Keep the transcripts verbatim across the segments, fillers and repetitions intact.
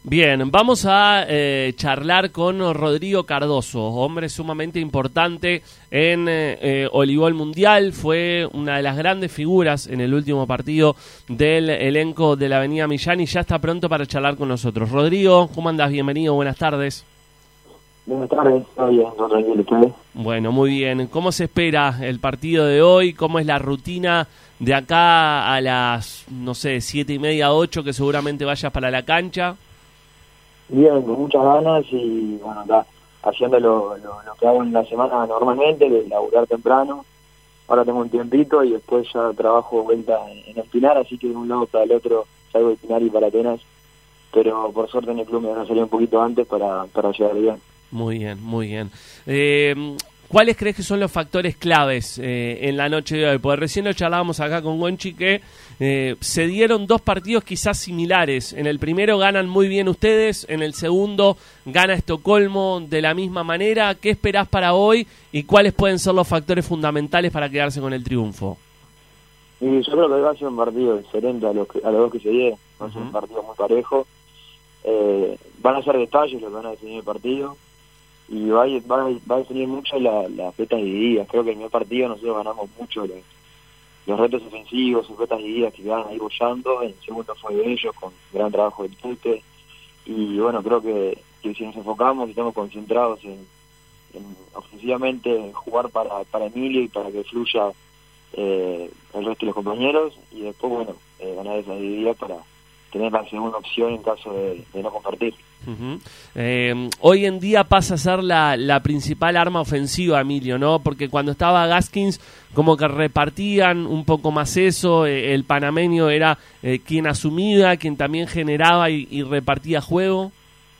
Bien, vamos a eh, charlar con Rodrigo Cardoso, hombre sumamente importante en eh, Voleibol Mundial, fue una de las grandes figuras en el último partido del elenco de la Avenida Millán y ya está pronto para charlar con nosotros. Rodrigo, ¿cómo andás? Bienvenido, buenas tardes. Buenas tardes, está bien, no, tranquilo, ¿ustedes? Bueno, muy bien. ¿Cómo se espera el partido de hoy? ¿Cómo es la rutina de acá a las, no sé, siete y media, ocho, que seguramente vayas para la cancha? Bien, con muchas ganas y bueno, acá haciendo lo, lo, lo que hago en la semana normalmente, de laburar temprano. Ahora tengo un tiempito y después ya trabajo vuelta en, en el Pinar, así que de un lado para el otro salgo del Pinar y para Atenas. Pero por suerte en el club me van a salir un poquito antes para, para llegar bien. Muy bien, muy bien. Eh, ¿Cuáles crees que son los factores claves eh, en la noche de hoy? Porque recién lo charlábamos acá con Gonchi que eh, se dieron dos partidos quizás similares. En el primero ganan muy bien ustedes, en el segundo gana Estocolmo de la misma manera. ¿Qué esperás para hoy y cuáles pueden ser los factores fundamentales para quedarse con el triunfo? Y yo creo que va a ser un partido diferente a los, que, a los dos que se dieron. Va a ser un partido muy parejo. Eh, van a ser detalles los que van a definir el partido. Y va a, va, a, va a definir mucho las la petas divididas. Creo que en el primer partido nosotros ganamos mucho los, los retos ofensivos, las petas divididas que iban ahí bollando. En el segundo fue de ellos, con gran trabajo del Tute. Y bueno, creo que, que si nos enfocamos y estamos concentrados en, en ofensivamente en jugar para, para Emilio y para que fluya eh, el resto de los compañeros. Y después, bueno, eh, ganar esa dividida para tener la segunda opción en caso de, de no compartir. Uh-huh. Eh, hoy en día pasa a ser la, la principal arma ofensiva, Emilio, ¿no? Porque cuando estaba Gaskins como que repartían un poco más eso, eh, el panameño era eh, quien asumía, quien también generaba y, y repartía juego.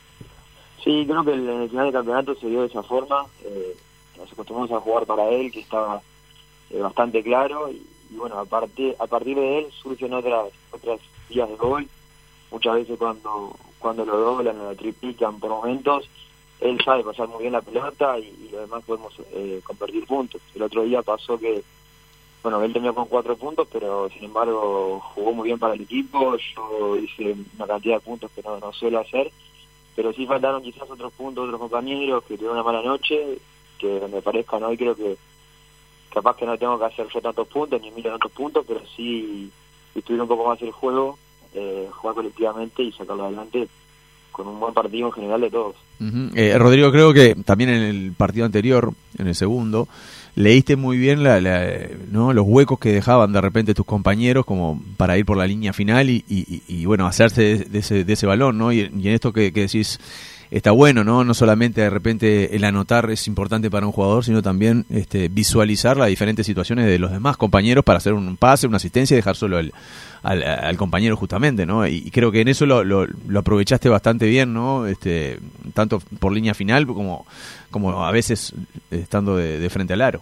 Sí, creo que en el final del campeonato se dio de esa forma, eh, nos acostumbramos a jugar para él, que estaba eh, bastante claro, y, y bueno, a partir, a partir de él surgen otras, otras vías de gol. Muchas veces cuando cuando lo doblan o lo triplican por momentos, él sabe pasar muy bien la pelota y, y lo demás podemos eh, convertir puntos. El otro día pasó que, bueno, él terminó con cuatro puntos, pero sin embargo jugó muy bien para el equipo. Yo hice una cantidad de puntos que no, no suelo hacer, pero sí faltaron quizás otros puntos, otros compañeros que tuvieron una mala noche, que me parezcan hoy creo que capaz que no tengo que hacer yo tantos puntos, ni mil tantos puntos, pero sí estuvieron un poco más el juego. Eh, jugar colectivamente y sacarlo adelante con un buen partido en general de todos. Uh-huh. eh, Rodrigo, creo que también en el partido anterior, en el segundo, leíste muy bien la, la, ¿no? los huecos que dejaban de repente tus compañeros como para ir por la línea final y, y, y bueno, hacerse de, de, ese, de ese balón, ¿no? Y, y en esto que, que decís está bueno, ¿no? No solamente de repente el anotar es importante para un jugador, sino también este, visualizar las diferentes situaciones de los demás compañeros para hacer un pase, una asistencia y dejar solo el, al, al compañero justamente, ¿no? Y, y creo que en eso lo, lo, lo aprovechaste bastante bien, ¿no? Este, tanto por línea final como, como a veces estando de, de frente al aro.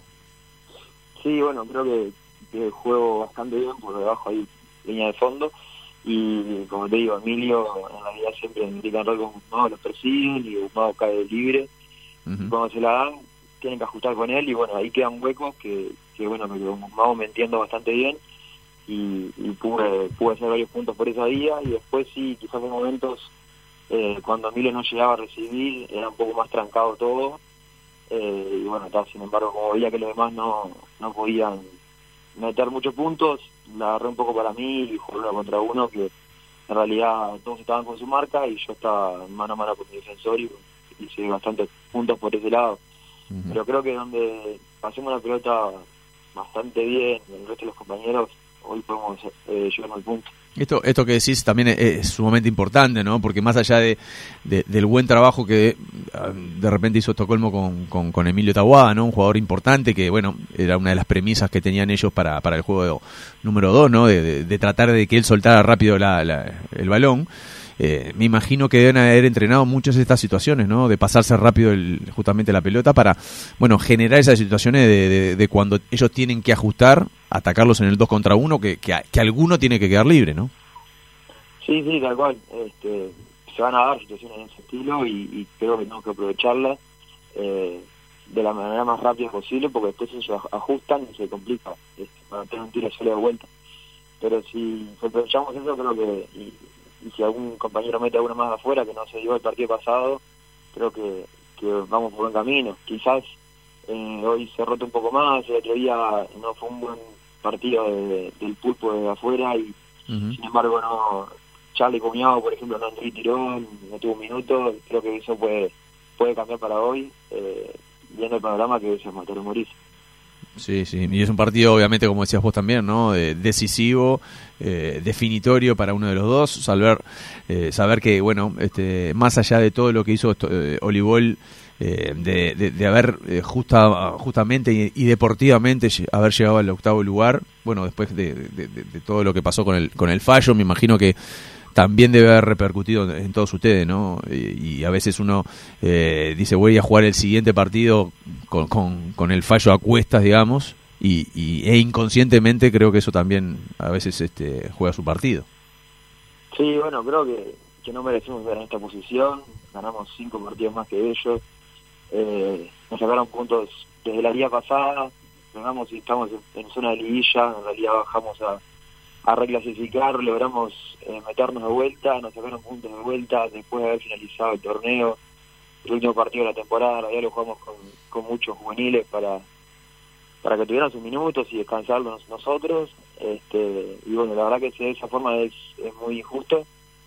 Sí, bueno, creo que, que juego bastante bien por debajo ahí, línea de fondo. Y como te digo, Emilio en realidad siempre en pick and roll con Guzmán lo persiguen y Guzmán cae libre. Uh-huh. Y cuando se la dan, tienen que ajustar con él y bueno, ahí quedan huecos que, que bueno, me Guzmán me entiendo bastante bien y, y pude, pude hacer varios puntos por esa vía y después sí, quizás en momentos eh, cuando Emilio no llegaba a recibir era un poco más trancado todo eh, y bueno, tal, sin embargo como veía que los demás no, no podían meter muchos puntos, la agarré un poco para mí y jugué uno contra uno que en realidad todos estaban con su marca y yo estaba mano a mano con mi defensor y hice bastantes puntos por ese lado. Uh-huh. Pero creo que donde pasemos la pelota bastante bien, el resto de los compañeros, hoy podemos eh, llegar al punto. Esto, esto que decís también es, es sumamente importante, ¿no? Porque más allá de, de del buen trabajo que de repente hizo Estocolmo con, con, con Emilio Taboada, ¿no? Un jugador importante que, bueno, era una de las premisas que tenían ellos para, para el juego número dos, ¿no? De, de, de tratar de que él soltara rápido la, la, el balón. Eh, me imagino que deben haber entrenado muchas de estas situaciones, ¿no? De pasarse rápido el, justamente la pelota para, bueno, generar esas situaciones de, de, de cuando ellos tienen que ajustar, atacarlos en el dos contra uno, que, que, que alguno tiene que quedar libre, ¿no? Sí, sí, tal cual. Este, se van a dar situaciones en ese estilo y, y creo que tenemos que aprovecharlas eh, de la manera más rápida posible porque después ellos ajustan y se complica este, para tener un tiro solo de vuelta. Pero si aprovechamos eso, creo que y y si algún compañero mete a uno más afuera, que no se dio el partido pasado, creo que, que vamos por buen camino. Quizás eh, hoy se rota un poco más, el otro día no fue un buen partido de, de, del Pulpo de afuera y uh-huh. sin embargo no Charlie Cuñado, por ejemplo, no entró y tiró, no tuvo un minuto. Creo que eso puede puede cambiar para hoy, eh, viendo el panorama que es el Matador Moriz. Sí, sí, y es un partido obviamente, como decías vos también, ¿no? Eh, decisivo, eh, definitorio para uno de los dos, saber eh, saber que, bueno, este, más allá de todo lo que hizo esto, eh, Olivol, eh, de, de, de haber eh, justa, justamente y, y deportivamente haber llegado al octavo lugar, bueno, después de, de, de, de todo lo que pasó con el, con el fallo, me imagino que también debe haber repercutido en todos ustedes, ¿no? Y, y a veces uno eh, dice, voy a jugar el siguiente partido con, con, con el fallo a cuestas, digamos, y, y e inconscientemente creo que eso también a veces este, juega su partido. Sí, bueno, creo que, que no merecemos estar en esta posición. Ganamos cinco partidos más que ellos. Eh, nos sacaron puntos desde la liga pasada. Ganamos y estamos en, en zona de liguilla. En realidad bajamos a a reclasificar, logramos eh, meternos de vuelta, nos sacaron puntos de vuelta después de haber finalizado el torneo. El último partido de la temporada, ya lo jugamos con, con muchos juveniles para para que tuvieran sus minutos y descansarlos nosotros. Este, y bueno, la verdad que de esa forma es, es muy injusto,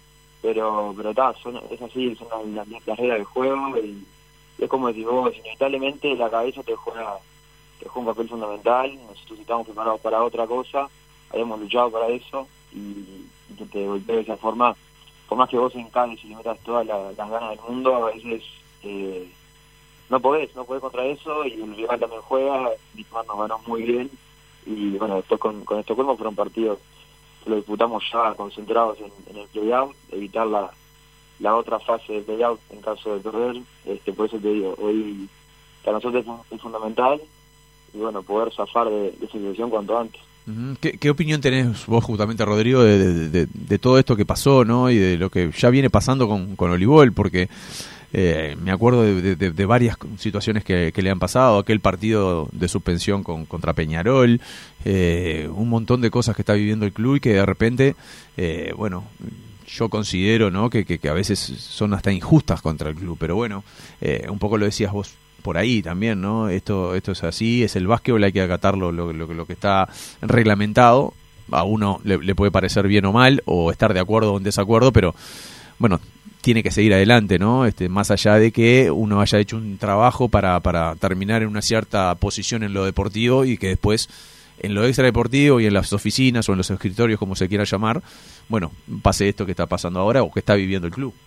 pero pero ta, son, es así, son las, las, las reglas del juego, y es como decís vos, inevitablemente la cabeza te juega, te juega un papel fundamental. Nosotros estamos preparados para otra cosa, habíamos luchado para eso, y, y que te golpee de esa forma, por más que vos encajes y le metas todas la, las ganas del mundo, a veces eh, no podés, no podés contra eso, y el rival también juega. Bismarck nos ganó muy bien, y bueno, después con, con Estocolmo fueron partidos que lo disputamos ya concentrados en, en el play-out, evitar la, la otra fase del play-out en caso de perder. Este, por eso te digo, hoy para nosotros es, es fundamental, y bueno, poder zafar de, de esa situación cuanto antes. ¿Qué, ¿Qué opinión tenés vos justamente, Rodrigo, de, de, de, de todo esto que pasó, ¿no? Y de lo que ya viene pasando con, con Olivol? Porque eh, me acuerdo de, de, de varias situaciones que, que le han pasado, aquel partido de suspensión con, contra Peñarol, eh, un montón de cosas que está viviendo el club y que de repente, eh, bueno, yo considero, ¿no? que, que, que a veces son hasta injustas contra el club, pero bueno, eh, un poco lo decías vos por ahí también, ¿no? Esto esto es así, es el básquetbol, hay que acatarlo lo, lo, lo que está reglamentado. A uno le, le puede parecer bien o mal, o estar de acuerdo o en desacuerdo, pero bueno, tiene que seguir adelante, ¿no? Este, más allá de que uno haya hecho un trabajo para, para terminar en una cierta posición en lo deportivo, y que después en lo extradeportivo y en las oficinas o en los escritorios, como se quiera llamar, bueno, pase esto que está pasando ahora o que está viviendo el club.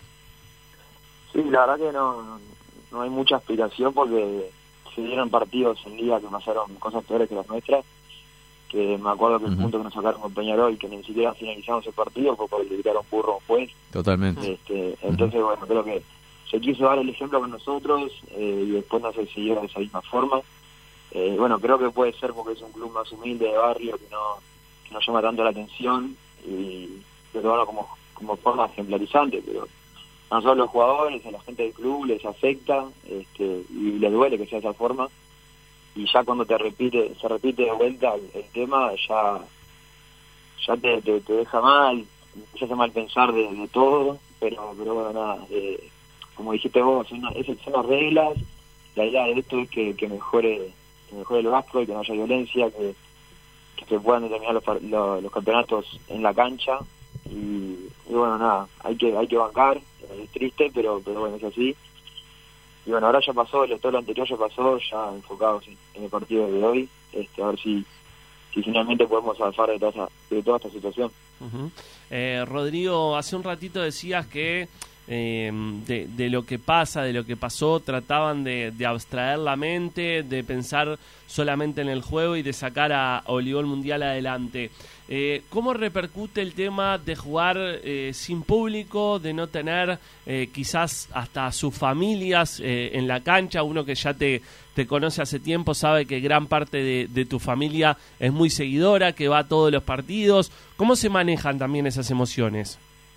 Sí, la verdad que no... no no hay mucha explicación, porque se dieron partidos en liga que pasaron cosas peores que las nuestras, que me acuerdo que el uh-huh. punto que nos sacaron con Peñarol, que ni siquiera finalizamos el partido, fue porque le tiraron burro después. Totalmente. Este, entonces, uh-huh. bueno, creo que se quiso dar el ejemplo con nosotros, eh, y después no se siguió de esa misma forma. Eh, bueno, creo que puede ser porque es un club más humilde de barrio, que no que no llama tanto la atención, y pero bueno, como, como forma ejemplarizante, pero a nosotros los jugadores, a la gente del club les afecta, este, y les duele que sea de esa forma, y ya cuando te repite se repite de vuelta el, el tema, ya ya te, te, te deja mal, te hace mal pensar de, de todo, pero pero bueno, nada, eh, como dijiste vos, son, son las reglas. La idea de esto es que, que mejore que mejore el básquetbol, que no haya violencia, que, que se puedan determinar los, los, los campeonatos en la cancha, y, y bueno, nada, hay que hay que bancar. Es triste, pero pero bueno, es así. Y bueno, ahora ya pasó, todo lo anterior ya pasó, ya enfocados en, en el partido de hoy, este, a ver si si finalmente podemos zafar de toda, de toda esta situación. Uh-huh. eh, Rodrigo, hace un ratito decías que eh, de, de lo que pasa, de lo que pasó, trataban de, de abstraer la mente, de pensar solamente en el juego y de sacar a Olivol Mundial adelante. Eh, ¿Cómo repercute el tema de jugar eh, sin público, de no tener eh, quizás hasta sus familias eh, en la cancha? Uno que ya te, te conoce hace tiempo sabe que gran parte de, de tu familia es muy seguidora, que va a todos los partidos. ¿Cómo se manejan también esas emociones?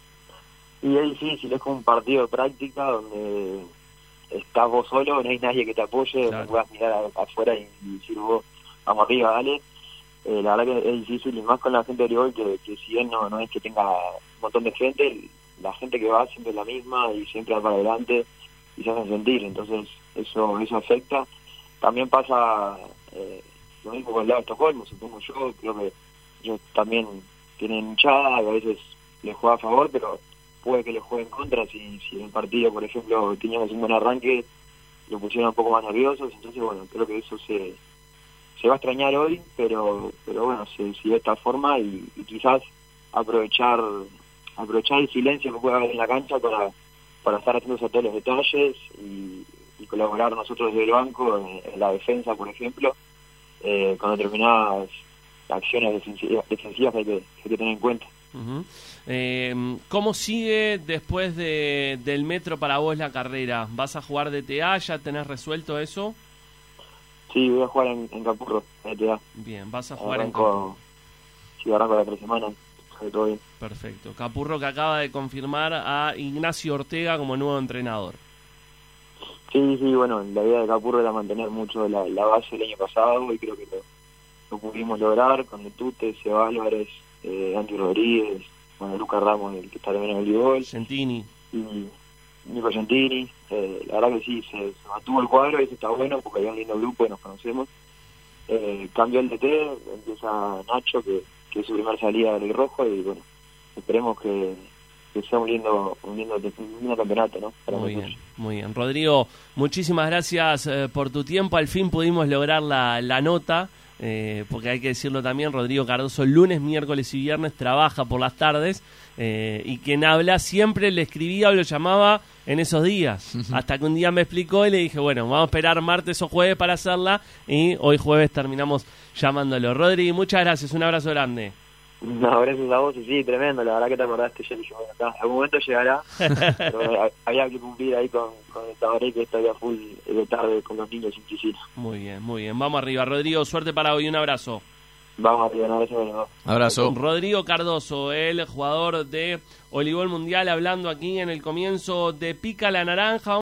Y es difícil, es como un partido de práctica donde estás vos solo, no hay nadie que te apoye, claro. No puedas mirar a, afuera y, y decir vos, vamos arriba, dale. Eh, la verdad que es difícil, y más con la gente de Olivol, que, que si bien no, no es que tenga un montón de gente, la gente que va siempre es la misma y siempre va para adelante y se hacen sentir, entonces eso eso afecta. También pasa eh, lo mismo con el lado de Estocolmo, supongo yo, creo que ellos también tienen hinchada, y a veces les juega a favor, pero puede que les juegue en contra si, si en el partido, por ejemplo, teníamos un buen arranque, lo pusieron un poco más nerviosos, entonces bueno, creo que eso se se va a extrañar hoy, pero pero bueno, se sigue de esta forma y, y quizás aprovechar aprovechar el silencio que puede haber en la cancha para, para estar atentos a todos los detalles y, y colaborar nosotros desde el banco en, en la defensa, por ejemplo, eh, con determinadas acciones defensivas, defensivas que, hay que hay que tener en cuenta. Uh-huh. eh, ¿Cómo sigue después de, del metro para vos la carrera? ¿Vas a jugar D T A? ¿Ya tenés resuelto eso? Sí, voy a jugar en, en Capurro, en D T A. Bien, vas a jugar arranco, en Capurro. Sí, arranco la tres semanas, todo bien. Perfecto. Capurro que acaba de confirmar a Ignacio Ortega como nuevo entrenador. Sí, sí, bueno, la idea de Capurro era mantener mucho la, la base del año pasado y creo que lo, lo pudimos lograr con el Tute, Seba Álvarez, eh, Andy Rodríguez, bueno, Lucas Ramos, el que está también en el voleibol. Gentini. Y Nico Gentini. Eh, la verdad que sí, se, se mantuvo el cuadro y eso está bueno porque había un lindo grupo y nos conocemos. Eh, cambió el D T, empieza Nacho, que, que es su primera salida del rojo y bueno, esperemos que, que sea un lindo, un lindo, un lindo campeonato, ¿no? Para muy nosotros. bien, muy bien. Rodrigo, muchísimas gracias eh, por tu tiempo. Al fin pudimos lograr la, la nota. Eh, porque hay que decirlo también, Rodrigo Cardoso lunes, miércoles y viernes trabaja por las tardes, eh, y quien habla siempre le escribía o lo llamaba en esos días, uh-huh. Hasta que un día me explicó y le dije, bueno, vamos a esperar martes o jueves para hacerla, y hoy jueves terminamos llamándolo. Rodri, muchas gracias, un abrazo grande. No, gracias a vos, y sí, tremendo, la verdad que te acordaste, ya yo acá. En algún momento llegará, pero había que cumplir ahí con, con el tabaré que está ya full de tarde con los niños sin piscina. Muy bien, muy bien, vamos arriba, Rodrigo, suerte para hoy, un abrazo. Vamos arriba, un abrazo. Bueno. Abrazo. Rodrigo Cardoso, el jugador de voleibol mundial, hablando aquí en el comienzo de Pica la Naranja.